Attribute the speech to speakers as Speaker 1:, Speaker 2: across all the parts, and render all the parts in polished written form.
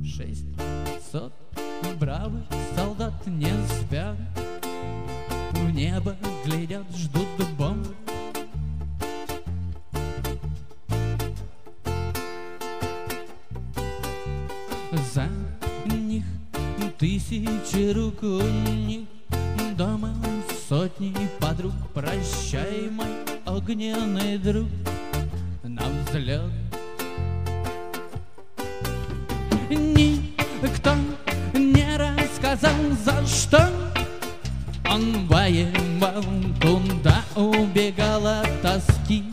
Speaker 1: 600 бравых солдат не спят, в небо глядят, ждут бомбы. За них тысячи рук, у них дома сотни подруг. Прощай, мой огненный друг, на взлет. Никто не рассказал, за что он воевал, куда убегал от тоски.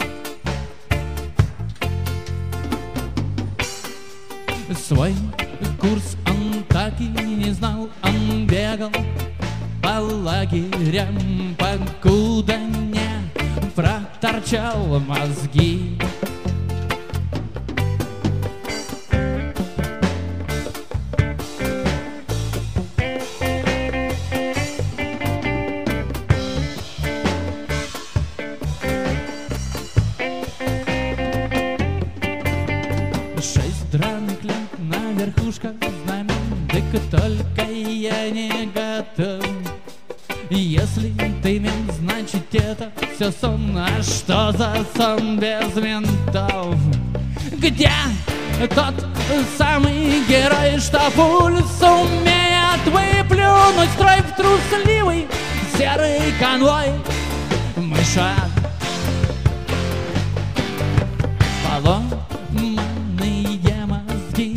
Speaker 1: Свой курс он так и не знал, он бегал по лагерям, покуда не проторчал мозги. Шесть драных лет на верхушках знамен, так только я не готов. Если ты мент, значит это все сон. А что за сон без ментов? Где тот самый герой, что пуль сумеет выплюнуть строй в трусливый серый конвой? Мышат поломанные мозги,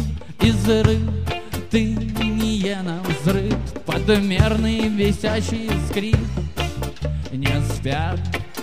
Speaker 1: изрытые навзрыд, подмерный висящий скрип не спят.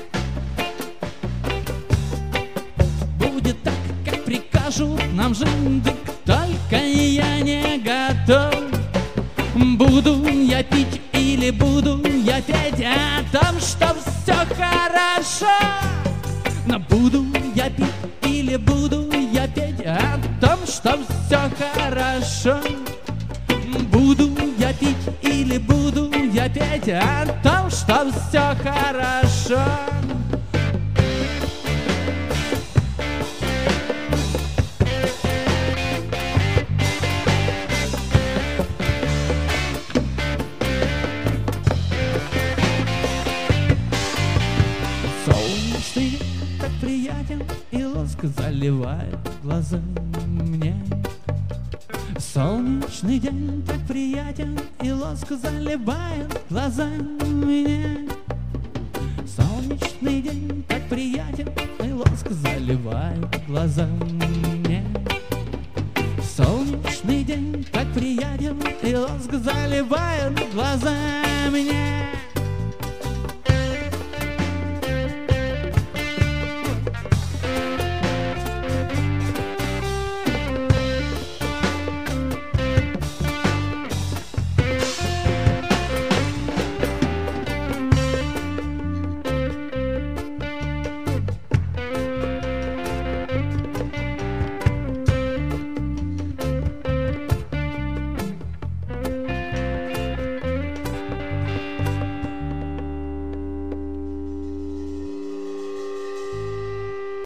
Speaker 1: Будет так, как прикажут нам жить, так только я не готов. Буду я пить или буду я петь о том, что все хорошо? Но буду я пить или буду я петь о том, что все хорошо? Буду я пить или буду я петь о том, что все хорошо? Солнечный день так приятен, и лоск заливает глаза мне. Солнечный день так приятен, и лоск заливает глаза мне. Солнечный день так приятен, и лоск заливает глаза мне. Солнечный день так приятен, и лоск заливает глаза мне.